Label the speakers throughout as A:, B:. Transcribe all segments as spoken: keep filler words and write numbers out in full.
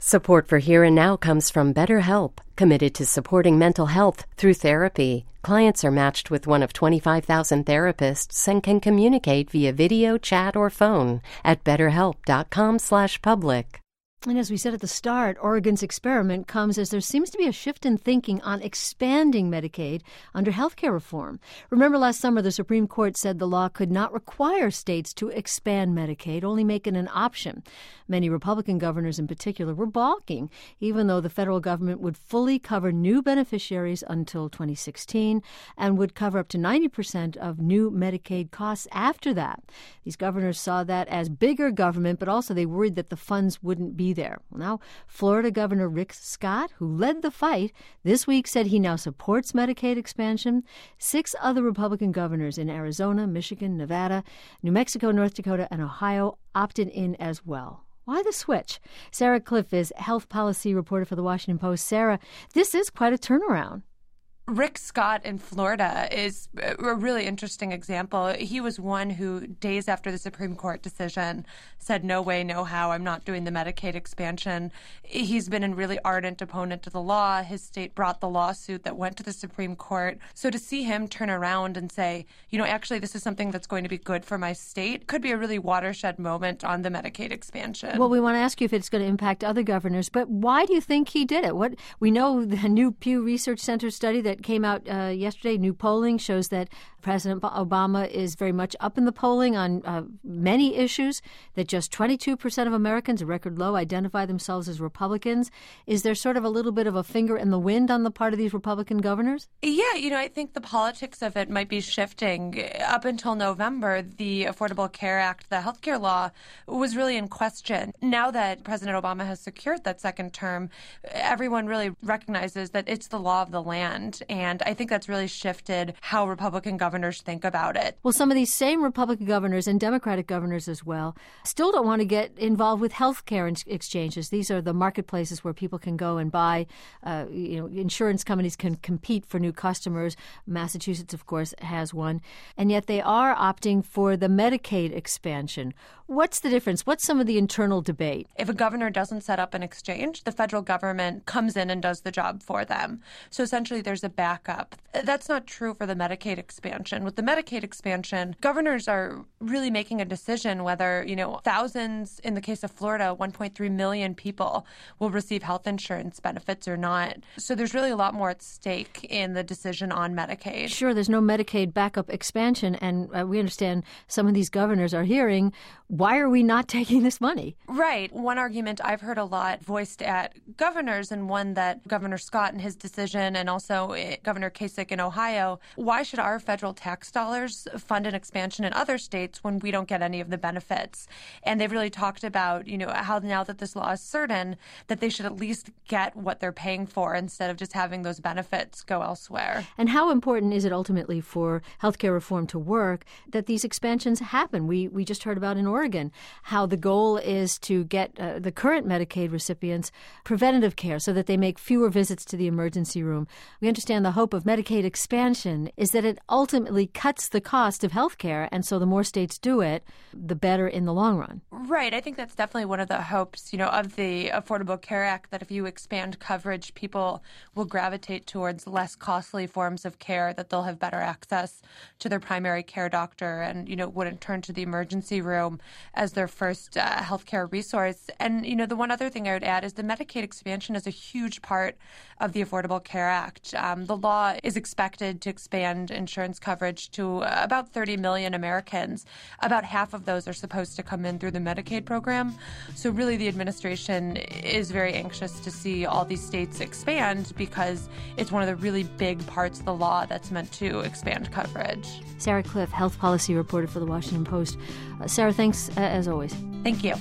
A: Support for Here and Now comes from BetterHelp, committed to supporting mental health through therapy. Clients are matched with one of twenty-five thousand therapists and can communicate via video, chat, or phone at betterhelp.com slash public.
B: And as we said at the start, Oregon's experiment comes as there seems to be a shift in thinking on expanding Medicaid under health care reform. Remember last summer, the Supreme Court said the law could not require states to expand Medicaid, only make it an option. Many Republican governors in particular were balking, even though the federal government would fully cover new beneficiaries until twenty sixteen and would cover up to ninety percent of new Medicaid costs after that. These governors saw that as bigger government, but also they worried that the funds wouldn't be there. Well, now, Florida Governor Rick Scott, who led the fight, this week said he now supports Medicaid expansion. Six other Republican governors in Arizona, Michigan, Nevada, New Mexico, North Dakota, and Ohio opted in as well. Why the switch? Sarah Kliff is health policy reporter for The Washington Post. Sarah, this is quite a turnaround.
C: Rick Scott in Florida is a really interesting example. He was one who, days after the Supreme Court decision, said, no way, no how, I'm not doing the Medicaid expansion. He's been a really ardent opponent to the law. His state brought the lawsuit that went to the Supreme Court. So to see him turn around and say, you know, actually, this is something that's going to be good for my state, could be a really watershed moment on the Medicaid expansion.
B: Well, we want to ask you if it's going to impact other governors, but why do you think he did it? What we know the new Pew Research Center study that came out uh, yesterday, new polling shows that President Obama is very much up in the polling on uh, many issues, that just twenty-two percent of Americans, a record low, identify themselves as Republicans. Is there sort of a little bit of a finger in the wind on the part of these Republican governors?
C: Yeah, you know, I think the politics of it might be shifting. Up until November, the Affordable Care Act, the health care law, was really in question. Now that President Obama has secured that second term, everyone really recognizes that it's the law of the land. And I think that's really shifted how Republican governors think about it.
B: Well, some of these same Republican governors and Democratic governors as well still don't want to get involved with health care exchanges. These are the marketplaces where people can go and buy, uh, you know, insurance companies can compete for new customers. Massachusetts, of course, has one. And yet they are opting for the Medicaid expansion. What's the difference? What's some of the internal debate?
C: If a governor doesn't set up an exchange, the federal government comes in and does the job for them. So essentially there's a backup. That's not true for the Medicaid expansion. With the Medicaid expansion, governors are really making a decision whether, you know, thousands, in the case of Florida, one point three million people will receive health insurance benefits or not. So there's really a lot more at stake in the decision on Medicaid.
B: Sure, there's no Medicaid backup expansion, and uh, we understand some of these governors are hearing, why are we not taking this money?
C: Right. One argument I've heard a lot voiced at governors, and one that Governor Scott in his decision, and also Governor Kasich in Ohio, why should our federal tax dollars fund an expansion in other states when we don't get any of the benefits? And they've really talked about, you know, how now that this law is certain, that they should at least get what they're paying for instead of just having those benefits go elsewhere.
B: And how important is it ultimately for healthcare reform to work that these expansions happen? We we just heard about in Oregon how the goal is to get uh, the current Medicaid recipients preventative care so that they make fewer visits to the emergency room. We understand the hope of Medicaid expansion is that it ultimately cuts the cost of health care, and so the more states do it, the better in the long run.
C: Right. I think that's definitely one of the hopes, you know, of the Affordable Care Act, that if you expand coverage, people will gravitate towards less costly forms of care, that they'll have better access to their primary care doctor and, you know, wouldn't turn to the emergency room as their first uh, healthcare resource. And, you know, the one other thing I would add is the Medicaid expansion is a huge part of the Affordable Care Act. Um, the law is expected to expand insurance coverage to uh, about thirty million Americans. About half of those are supposed to come in through the Medicaid program. So really the administration is very anxious to see all these states expand because it's one of the really big parts of the law that's meant to expand coverage.
B: Sarah Kliff, health policy reporter for The Washington Post. Uh, Sarah, thanks uh, as always.
C: Thank you.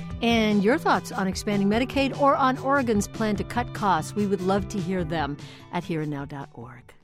B: And your thoughts on expanding Medicaid or on Oregon's plan to cut costs, we would love to hear them at here and now dot org.